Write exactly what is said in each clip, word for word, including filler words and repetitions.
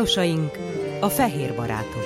Pálosaink, a fehér barátok.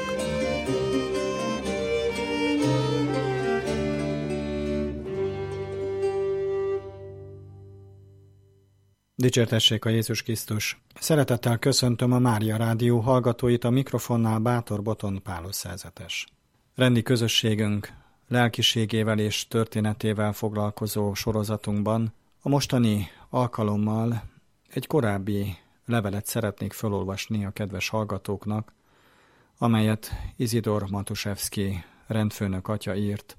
Dicsértessék a Jézus Krisztus! Szeretettel köszöntöm a Mária Rádió hallgatóit, a mikrofonnál Bátor Boton Pálos szerzetes. Rendi közösségünk lelkiségével és történetével foglalkozó sorozatunkban a mostani alkalommal egy korábbi levelet szeretnék felolvasni a kedves hallgatóknak, amelyet Izidor Matuszewski rendfőnök atya írt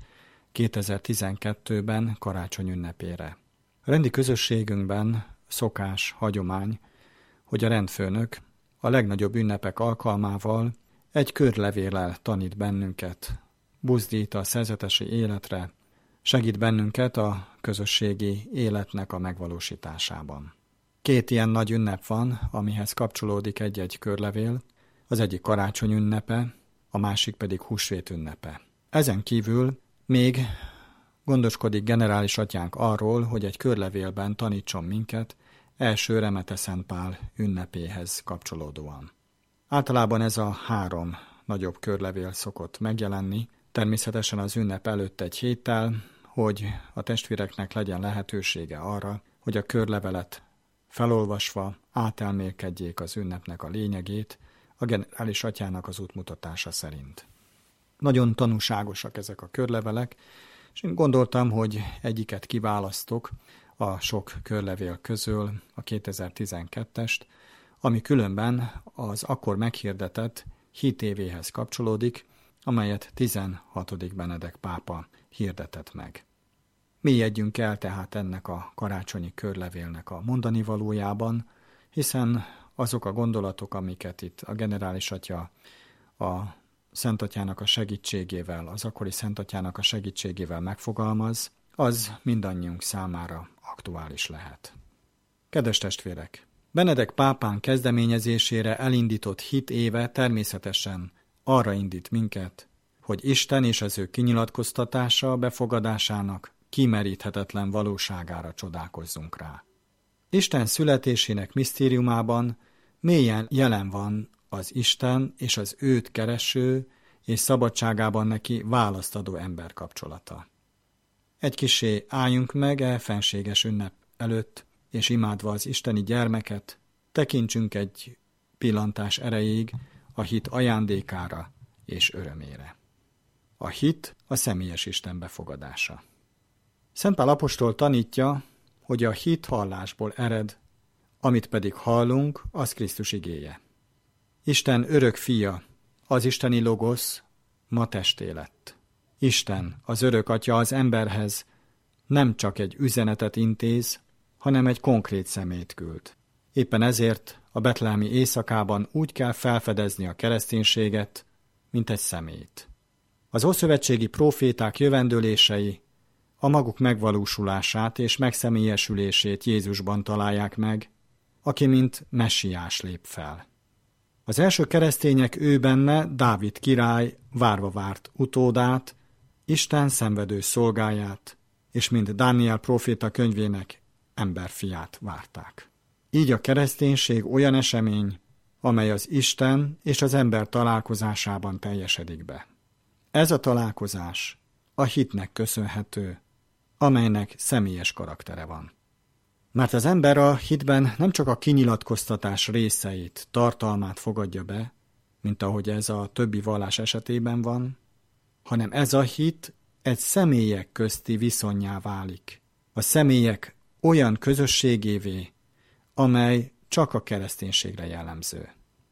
kétezer-tizenkettőben karácsony ünnepére. A rendi közösségünkben szokás, hagyomány, hogy a rendfőnök a legnagyobb ünnepek alkalmával egy körlevéllel tanít bennünket, buzdít a szerzetesi életre, segít bennünket a közösségi életnek a megvalósításában. Két ilyen nagy ünnep van, amihez kapcsolódik egy-egy körlevél, az egyik karácsony ünnepe, a másik pedig húsvét ünnepe. Ezen kívül még gondoskodik generális atyánk arról, hogy egy körlevélben tanítson minket első Remete Szent Pál ünnepéhez kapcsolódóan. Általában ez a három nagyobb körlevél szokott megjelenni, természetesen az ünnep előtt egy héttel, hogy a testvéreknek legyen lehetősége arra, hogy a körlevelet felolvasva átelmélkedjék az ünnepnek a lényegét a generális atyának az útmutatása szerint. Nagyon tanúságosak ezek a körlevelek, és én gondoltam, hogy egyiket kiválasztok a sok körlevél közül, a kétezer-tizenkettest, ami különben az akkor meghirdetett hitévéhez kapcsolódik, amelyet tizenhatodik Benedek pápa hirdetett meg. Mélyedjünk el tehát ennek a karácsonyi körlevélnek a mondani valójában, hiszen azok a gondolatok, amiket itt a generális atya a Szentatyának a segítségével, az akkori Szentatyának a segítségével megfogalmaz, az mindannyiunk számára aktuális lehet. Kedves testvérek! Benedek pápán kezdeményezésére elindított hit éve természetesen arra indít minket, hogy Isten és az ő kinyilatkoztatása befogadásának kimeríthetetlen valóságára csodálkozzunk rá. Isten születésének misztériumában mélyen jelen van az Isten és az őt kereső és szabadságában neki választ adó ember kapcsolata. Egy kissé álljunk meg e fenséges ünnep előtt, és imádva az isteni gyermeket, tekintsünk egy pillantás erejéig a hit ajándékára és örömére. A hit a személyes Isten befogadása. Szent Pál apostol tanítja, hogy a hit hallásból ered, amit pedig hallunk, az Krisztus igéje. Isten örök fia, az isteni logosz ma testé lett. Isten, az örök atya az emberhez nem csak egy üzenetet intéz, hanem egy konkrét szemét küld. Éppen ezért a betlehemi éjszakában úgy kell felfedezni a kereszténységet, mint egy szemét. Az ószövetségi próféták jövendőlései a maguk megvalósulását és megszemélyesülését Jézusban találják meg, aki mint messiás lép fel. Az első keresztények ő benne Dávid király várva várt utódát, Isten szenvedő szolgáját, és mint Dániel próféta könyvének emberfiát várták. Így a kereszténység olyan esemény, amely az Isten és az ember találkozásában teljesedik be. Ez a találkozás a hitnek köszönhető, amelynek személyes karaktere van. Mert az ember a hitben nem csak a kinyilatkoztatás részeit, tartalmát fogadja be, mint ahogy ez a többi vallás esetében van, hanem ez a hit egy személyek közti viszonnyá válik. A személyek olyan közösségévé, amely csak a kereszténységre jellemző.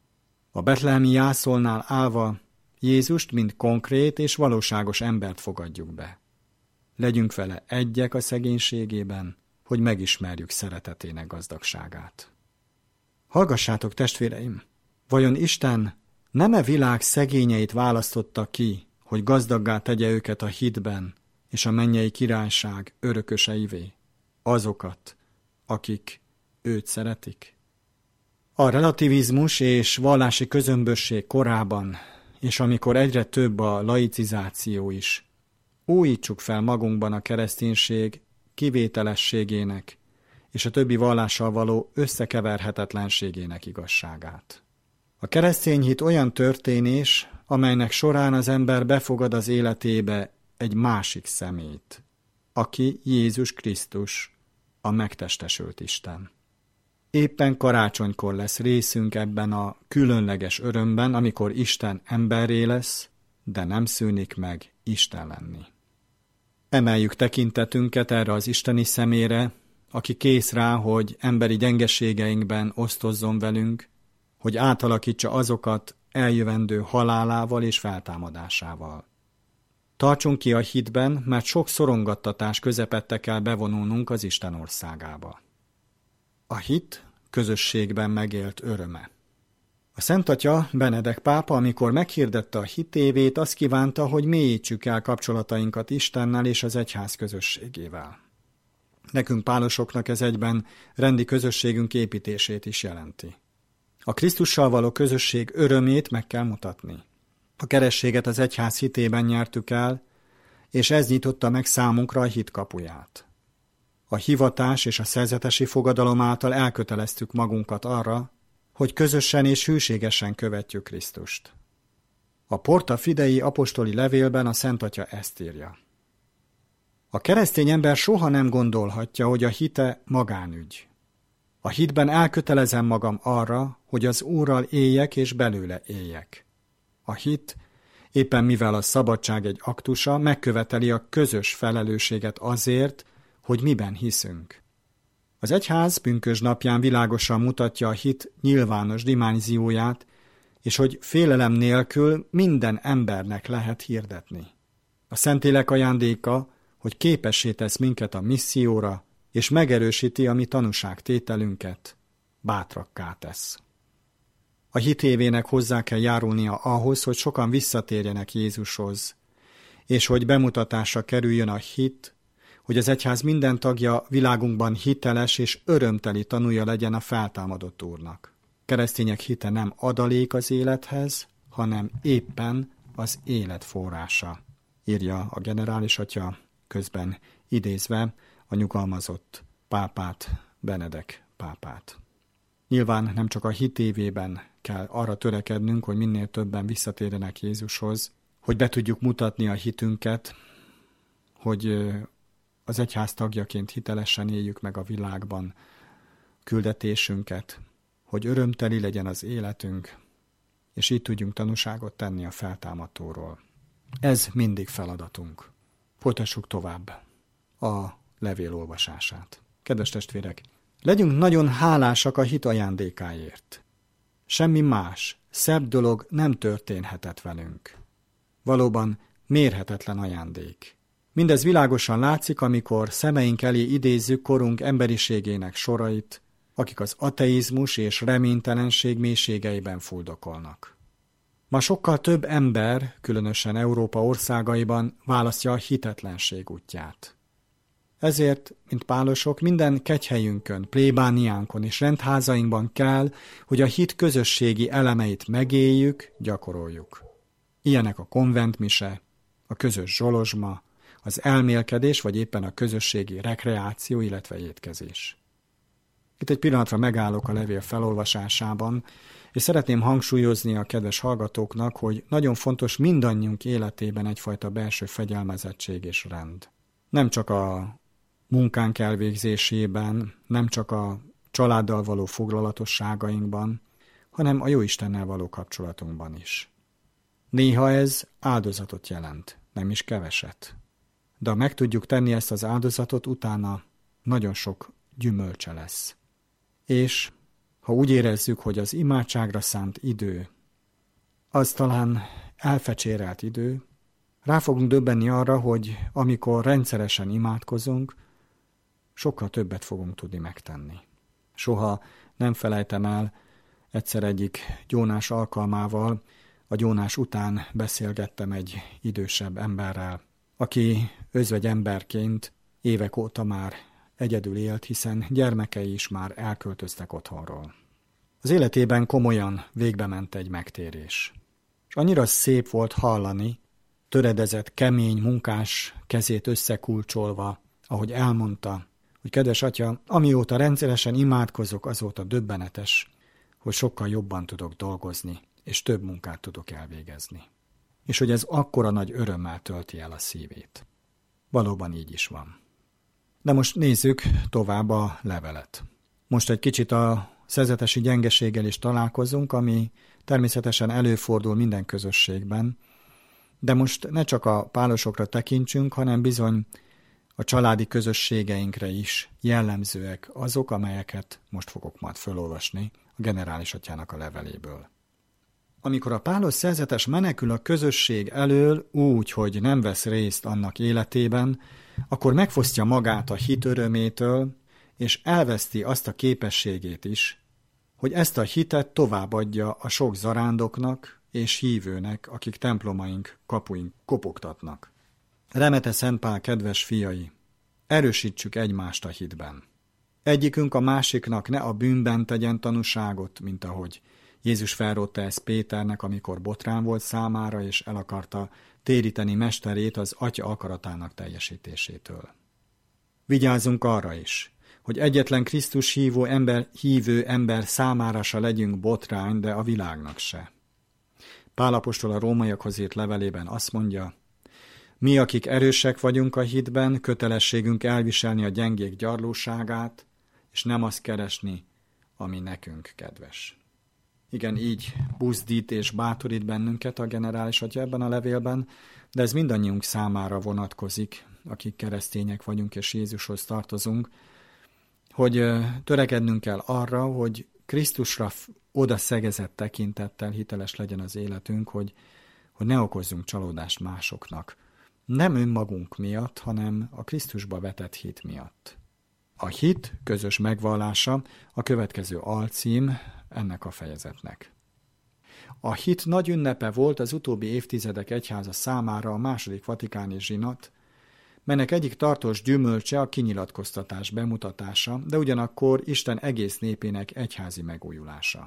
A betlehemi jászolnál állva Jézust mint konkrét és valóságos embert fogadjuk be. Legyünk vele egyek a szegénységében, hogy megismerjük szeretetének gazdagságát. Hallgassátok, testvéreim! Vajon Isten nem-e világ szegényeit választotta ki, hogy gazdaggá tegye őket a hitben és a mennyei királyság örököseivé, azokat, akik őt szeretik? A relativizmus és vallási közömbösség korában, és amikor egyre több a laicizáció is, újítsuk fel magunkban a kereszténység kivételességének és a többi vallással való összekeverhetetlenségének igazságát. A keresztény hit olyan történés, amelynek során az ember befogad az életébe egy másik személyt, aki Jézus Krisztus, a megtestesült Isten. Éppen karácsonykor lesz részünk ebben a különleges örömben, amikor Isten emberré lesz, de nem szűnik meg Isten lenni. Emeljük tekintetünket erre az isteni szemére, aki kész rá, hogy emberi gyengeségeinkben osztozzon velünk, hogy átalakítsa azokat eljövendő halálával és feltámadásával. Tartsunk ki a hitben, mert sok szorongattatás közepette kell bevonulnunk az Isten országába. A hit közösségben megélt öröme. A Szent Atya, Benedek pápa, amikor meghirdette a hitévét, azt kívánta, hogy mélyítsük el kapcsolatainkat Istennel és az egyház közösségével. Nekünk pálosoknak ez egyben rendi közösségünk építését is jelenti. A Krisztussal való közösség örömét meg kell mutatni. A kerességet az egyház hitében nyertük el, és ez nyitotta meg számunkra a hit kapuját. A hivatás és a szerzetesi fogadalom által elköteleztük magunkat arra, hogy közösen és hűségesen követjük Krisztust. A Porta Fidei apostoli levélben a Szent Atya ezt írja. A keresztény ember soha nem gondolhatja, hogy a hite magánügy. A hitben elkötelezem magam arra, hogy az Úrral éljek és belőle éljek. A hit, éppen mivel a szabadság egy aktusa, megköveteli a közös felelősséget azért, hogy miben hiszünk. Az egyház pünkösd napján világosan mutatja a hit nyilvános dimenzióját, és hogy félelem nélkül minden embernek lehet hirdetni. A Szentlélek ajándéka, hogy képessé tesz minket a misszióra, és megerősíti a mi tanúságtételünket, bátrakká tesz. A hitévének hozzá kell járulnia ahhoz, hogy sokan visszatérjenek Jézushoz, és hogy bemutatásra kerüljön a hit, hogy az egyház minden tagja világunkban hiteles és örömteli tanúja legyen a feltámadott Úrnak. Keresztények hite nem adalék az élethez, hanem éppen az élet forrása, írja a generális atya, közben idézve a nyugalmazott pápát, Benedek pápát. Nyilván nem csak a hit évében kell arra törekednünk, hogy minél többen visszatérjenek Jézushoz, hogy be tudjuk mutatni a hitünket, hogy az egyház tagjaként hitelesen éljük meg a világban küldetésünket, hogy örömteli legyen az életünk, és így tudjunk tanúságot tenni a feltámadóról. Ez mindig feladatunk. Folytassuk tovább a levél olvasását. Kedves testvérek, legyünk nagyon hálásak a hit ajándékáért. Semmi más, szebb dolog nem történhetett velünk. Valóban mérhetetlen ajándék. Mindez világosan látszik, amikor szemeink elé idézzük korunk emberiségének sorait, akik az ateizmus és reménytelenség mélységeiben fuldokolnak. Ma sokkal több ember, különösen Európa országaiban választja a hitetlenség útját. Ezért, mint pálosok, minden kegyhelyünkön, plébániánkon és rendházainkban kell, hogy a hit közösségi elemeit megéljük, gyakoroljuk. Ilyenek a konventmise, a közös zsolozsma, az elmélkedés, vagy éppen a közösségi rekreáció, illetve étkezés. Itt egy pillanatra megállok a levél felolvasásában, és szeretném hangsúlyozni a kedves hallgatóknak, hogy nagyon fontos mindannyiunk életében egyfajta belső fegyelmezettség és rend. Nem csak a munkánk elvégzésében, nem csak a családdal való foglalatosságainkban, hanem a Jóistennel való kapcsolatunkban is. Néha ez áldozatot jelent, nem is keveset. De ha meg tudjuk tenni ezt az áldozatot, utána nagyon sok gyümölcse lesz. És ha úgy érezzük, hogy az imádságra szánt idő, az talán elfecsérelt idő, rá fogunk döbbenni arra, hogy amikor rendszeresen imádkozunk, sokkal többet fogunk tudni megtenni. Soha nem felejtem el, egyszer egyik gyónás alkalmával, a gyónás után beszélgettem egy idősebb emberrel, aki özvegy emberként évek óta már egyedül élt, hiszen gyermekei is már elköltöztek otthonról. Az életében komolyan végbe ment egy megtérés. És annyira szép volt hallani, töredezett, kemény, munkás kezét összekulcsolva, ahogy elmondta, hogy kedves atya, amióta rendszeresen imádkozok, azóta döbbenetes, hogy sokkal jobban tudok dolgozni, és több munkát tudok elvégezni. És hogy ez akkora nagy örömmel tölti el a szívét. Valóban így is van. De most nézzük tovább a levelet. Most egy kicsit a szerzetesi gyengeséggel is találkozunk, ami természetesen előfordul minden közösségben, de most ne csak a pálosokra tekintsünk, hanem bizony a családi közösségeinkre is jellemzőek azok, amelyeket most fogok majd felolvasni a generális atyának a leveléből. Amikor a pálos szerzetes menekül a közösség elől úgy, hogy nem vesz részt annak életében, akkor megfosztja magát a hit örömétől, és elveszti azt a képességét is, hogy ezt a hitet továbbadja a sok zarándoknak és hívőnek, akik templomaink, kapuink kopogtatnak. Remete Szent Pál kedves fiai, erősítsük egymást a hitben. Egyikünk a másiknak ne a bűnben tegyen tanúságot, mint ahogy Jézus felrótta ezt Péternek, amikor botrán volt számára, és el akarta téríteni mesterét az Atya akaratának teljesítésétől. Vigyázzunk arra is, hogy egyetlen Krisztus hívó ember, hívő ember számára se legyünk botrány, de a világnak se. Pál apostol a rómaiakhoz írt levelében azt mondja, mi, akik erősek vagyunk a hitben, kötelességünk elviselni a gyengék gyarlóságát, és nem azt keresni, ami nekünk kedves. Igen, így buzdít és bátorít bennünket a generális atya ebben a levélben, de ez mindannyiunk számára vonatkozik, akik keresztények vagyunk és Jézushoz tartozunk, hogy törekednünk kell arra, hogy Krisztusra oda szegezett tekintettel hiteles legyen az életünk, hogy, hogy ne okozzunk csalódást másoknak. Nem önmagunk miatt, hanem a Krisztusba vetett hit miatt. A hit közös megvallása a következő alcím ennek a fejezetnek. A hit nagy ünnepe volt az utóbbi évtizedek egyháza számára a második vatikáni zsinat, melynek egyik tartós gyümölcse a kinyilatkoztatás bemutatása, de ugyanakkor Isten egész népének egyházi megújulása.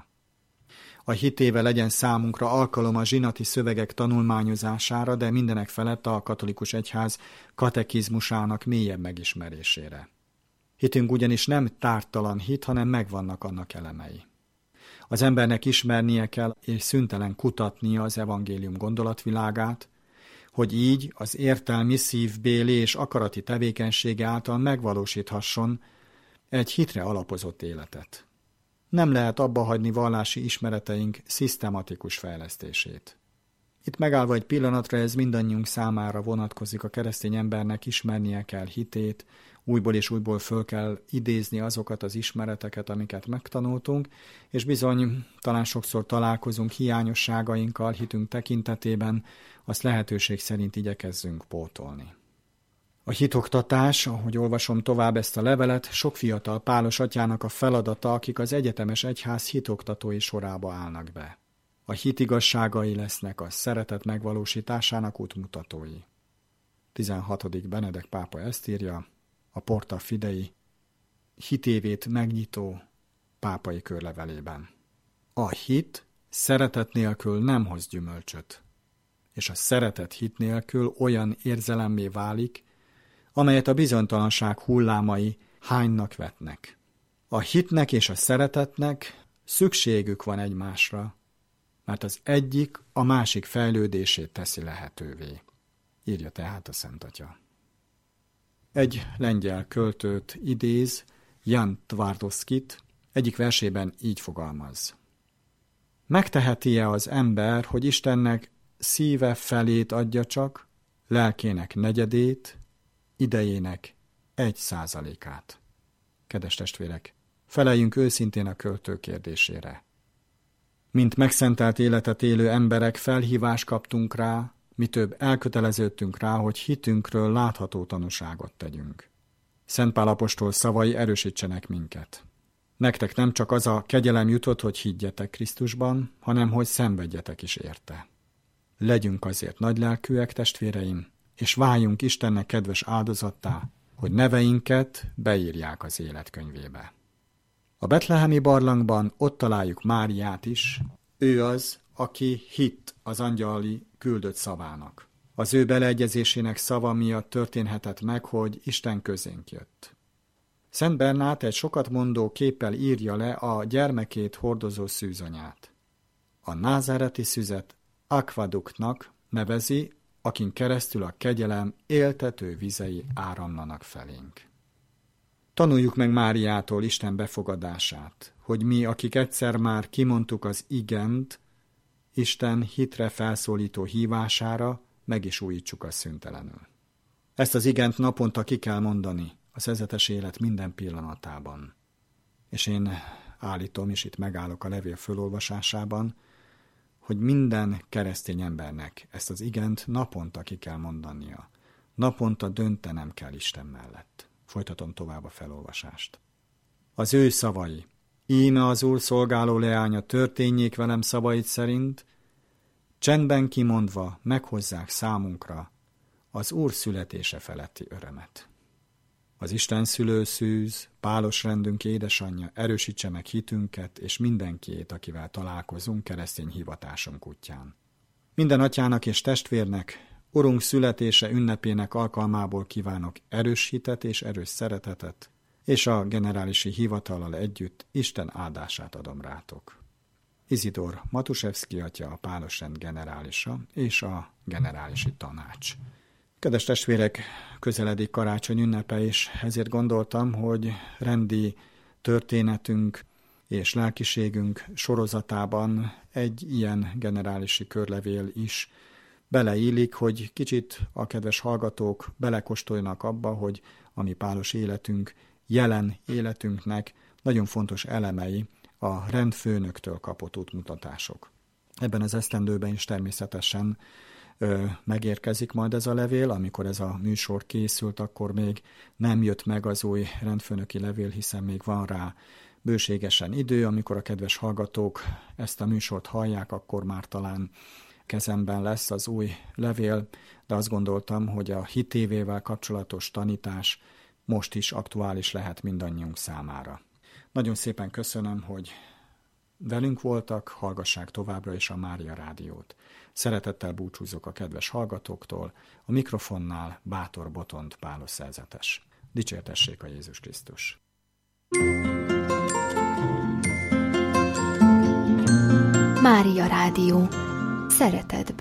A hitével legyen számunkra alkalom a zsinati szövegek tanulmányozására, de mindenek felett a katolikus egyház katekizmusának mélyebb megismerésére. Hitünk ugyanis nem tártalan hit, hanem megvannak annak elemei. Az embernek ismernie kell és szüntelen kutatnia az evangélium gondolatvilágát, hogy így az értelmi, szívbéli és akarati tevékenysége által megvalósíthasson egy hitre alapozott életet. Nem lehet abba hagyni vallási ismereteink szisztematikus fejlesztését. Itt megállva egy pillanatra ez mindannyiunk számára vonatkozik, a keresztény embernek ismernie kell hitét, újból és újból föl kell idézni azokat az ismereteket, amiket megtanultunk, és bizony talán sokszor találkozunk hiányosságainkkal hitünk tekintetében, azt lehetőség szerint igyekezzünk pótolni. A hitoktatás, ahogy olvasom tovább ezt a levelet, sok fiatal pálos atyának a feladata, akik az egyetemes egyház hitoktatói sorába állnak be. A hit igazságai lesznek a szeretet megvalósításának útmutatói. tizenhatodik Benedek pápa ezt írja, a Porta Fidei hitévét megnyitó pápai körlevelében. A hit szeretet nélkül nem hoz gyümölcsöt, és a szeretet hit nélkül olyan érzelemmé válik, amelyet a bizonytalanság hullámai hánynak vetnek. A hitnek és a szeretetnek szükségük van egymásra, mert az egyik a másik fejlődését teszi lehetővé, írja tehát a Szent Atya. Egy lengyel költőt idéz, Jan Twardowskit, egyik versében így fogalmaz. Megteheti-e az ember, hogy Istennek szíve felét adja csak, lelkének negyedét, idejének egy százalékát? Kedves testvérek, feleljünk őszintén a költő kérdésére. Mint megszentelt életet élő emberek felhívást kaptunk rá, mi több elköteleződtünk rá, hogy hitünkről látható tanúságot tegyünk. Szent Pál apostol szavai erősítsenek minket. Nektek nem csak az a kegyelem jutott, hogy higgyetek Krisztusban, hanem hogy szenvedjetek is érte. Legyünk azért nagylelkűek, testvéreim, és váljunk Istennek kedves áldozattá, hogy neveinket beírják az életkönyvébe. A betlehemi barlangban ott találjuk Máriát is, ő az, aki hitt az angyali küldött szavának. Az ő beleegyezésének szava miatt történhetett meg, hogy Isten közénk jött. Szent Bernát egy sokat mondó képpel írja le a gyermekét hordozó szűzanyát. A názáreti szüzet akvaduktnak nevezi, akin keresztül a kegyelem éltető vizei áramlanak felénk. Tanuljuk meg Máriától Isten befogadását, hogy mi, akik egyszer már kimondtuk az igent, Isten hitre felszólító hívására, meg is újítsuk a szüntelenül. Ezt az igent naponta ki kell mondani a szerzetes élet minden pillanatában. És én állítom, és itt megállok a levél fölolvasásában, hogy minden keresztény embernek ezt az igent naponta ki kell mondania. Naponta döntenem kell Isten mellett. Folytatom tovább a felolvasást. Az ő szavai. Íme az Úr szolgáló leánya, történjék velem szavait szerint, csendben kimondva meghozzák számunkra az Úr születése feletti örömet. Az Isten szülő szűz, pálos rendünk édesanyja, erősítse meg hitünket és mindenkiét, akivel találkozunk keresztény hivatásunk útján. Minden atyának és testvérnek, Urunk születése ünnepének alkalmából kívánok erős hitet és erős szeretetet, és a generálisi hivatallal együtt Isten áldását adom rátok. Izidor Matuszewski atya, a pálosrend generálisa és a generálisi tanács. Kedves testvérek, közeledik karácsony ünnepe, és ezért gondoltam, hogy rendi történetünk és lelkiségünk sorozatában egy ilyen generálisi körlevél is beleillik, hogy kicsit a kedves hallgatók belekóstoljanak abba, hogy a mi pálos életünk, jelen életünknek nagyon fontos elemei a rendfőnöktől kapott útmutatások. Ebben az esztendőben is természetesen ö, megérkezik majd ez a levél. Amikor ez a műsor készült, akkor még nem jött meg az új rendfőnöki levél, hiszen még van rá bőségesen idő. Amikor a kedves hallgatók ezt a műsort hallják, akkor már talán kezemben lesz az új levél, de azt gondoltam, hogy a hitévével kapcsolatos tanítás most is aktuális lehet mindannyiunk számára. Nagyon szépen köszönöm, hogy velünk voltak, hallgassák továbbra is a Mária Rádiót. Szeretettel búcsúzok a kedves hallgatóktól, a mikrofonnál Bátor Botond pálos szerzetes. Dicsértessék a Jézus Krisztus! Mária Rádió. Szeretetből.